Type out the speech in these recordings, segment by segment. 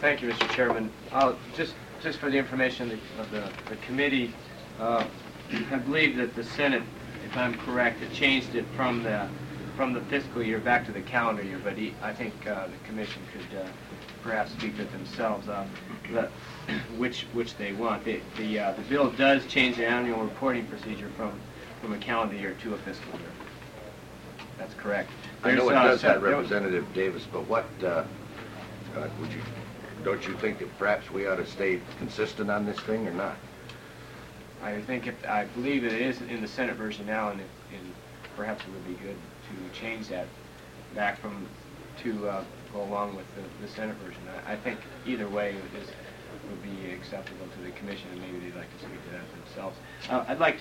Thank you, Mr. Chairman. Just for the information of the committee, I believe that the Senate, if I'm correct, it changed it from the fiscal year back to the calendar year. But I think the commission could perhaps speak for themselves which they want. The bill does change the annual reporting procedure from a calendar year to a fiscal year. That's correct. I know it does that, Representative Davis, but what don't you think that perhaps we ought to stay consistent on this thing or not? I believe it is in the Senate version now, and perhaps it would be good to change that back to go along with the Senate version. I think either way would be acceptable to the commission, and maybe they'd like to speak to that themselves. I'd like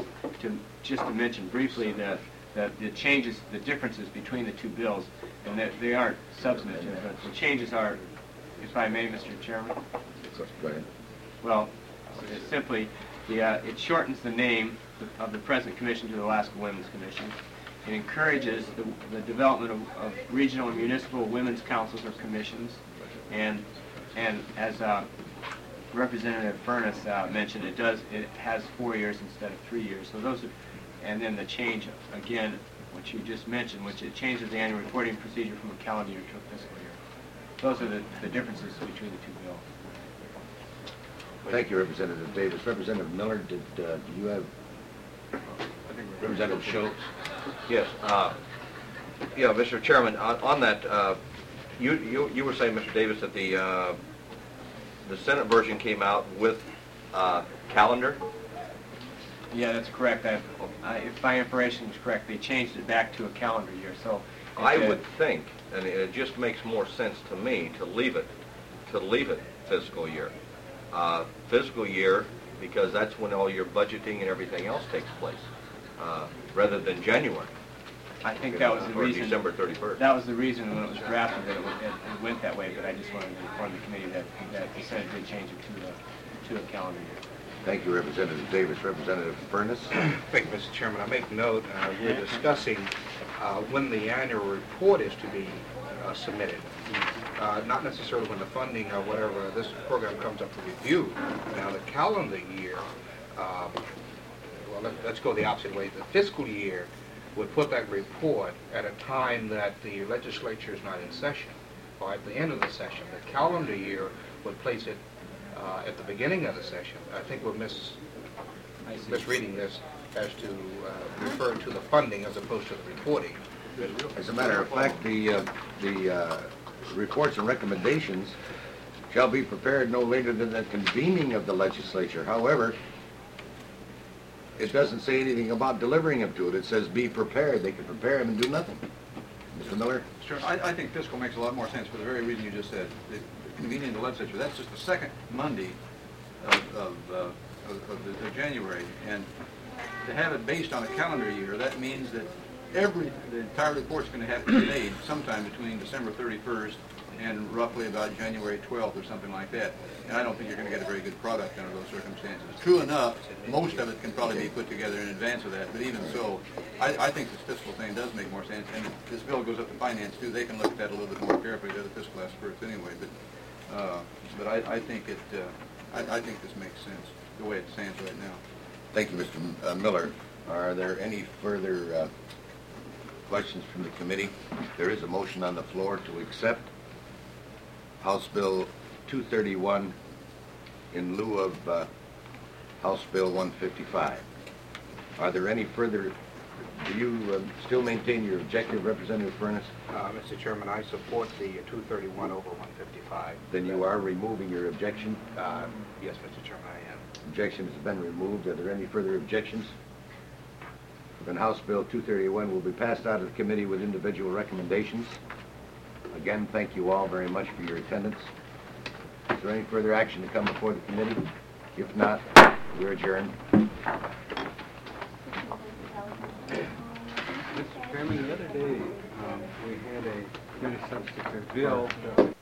to mention briefly the changes, the differences between the two bills, and that they aren't substantive, but the changes are, if I may, Mr. Chairman. Go ahead. Well, it's simply it shortens the name of the present commission to the Alaska Women's Commission. It encourages the development of regional and municipal women's councils or commissions, and as Representative Furness mentioned, it has 4 years instead of 3 years. So those are, and then the change again, which you just mentioned, which it changes the annual reporting procedure from a calendar year to a fiscal year. Those are the differences between the two bills. Thank you, Representative Davis. Representative Miller, do you have Representative Schultz? Yes. Yeah, Mr. Chairman, on that, you were saying, Mr. Davis, that the Senate version came out with calendar? Yeah, that's correct. If my information is correct, they changed it back to a calendar year. So I would think, and it just makes more sense to me to leave it fiscal year. Fiscal year, because that's when all your budgeting and everything else takes place, rather than January. I think that was the reason. December 31st. That was the reason when it was drafted that it went that way. But I just wanted to inform the committee that the Senate did change it to a calendar year. Thank you, Representative Davis. Representative Furness. Thank you, Mr. Chairman. I make note we're discussing when the annual report is to be submitted. Not necessarily when the funding or whatever this program comes up for review. Now, the calendar year, well, let's go the opposite way. The fiscal year would put that report at a time that the legislature is not in session, or at the end of the session. The calendar year would place it at the beginning of the session. I think we're misreading this as to refer to the funding as opposed to the reporting. As a matter of fact, the reports and recommendations shall be prepared no later than the convening of the legislature. However, it doesn't say anything about delivering them to it. It says be prepared. They can prepare them and do nothing. Mr. Miller? Sure. I think fiscal makes a lot more sense for the very reason you just said. The convening of the legislature, that's just the second Monday of the January. And to have it based on a calendar year, that means that the entire report's going to have to be made sometime between December 31st and roughly about January 12th or something like that. And I don't think you're going to get a very good product under those circumstances. True enough, most of it can probably be put together in advance of that, but even so, I think this fiscal thing does make more sense. And if this bill goes up to finance too, they can look at that a little bit more carefully. They're the fiscal experts anyway. But I think I think this makes sense the way it stands right now. Thank you, Mr. Miller. Are there any further questions from the committee? There is a motion on the floor to accept House Bill 231 in lieu of House Bill 155. Are there any further? Do you still maintain your objective, Representative Furness? Mr. Chairman, I support the 231 over 155. Then you are removing your objection? Yes, Mr. Chairman, I am. Objection has been removed. Are there any further objections? Then House Bill 231 will be passed out of the committee with individual recommendations. Again, thank you all very much for your attendance. Is there any further action to come before the committee? If not, we're adjourned. Mr. Chairman, the other day we had a very substantive bill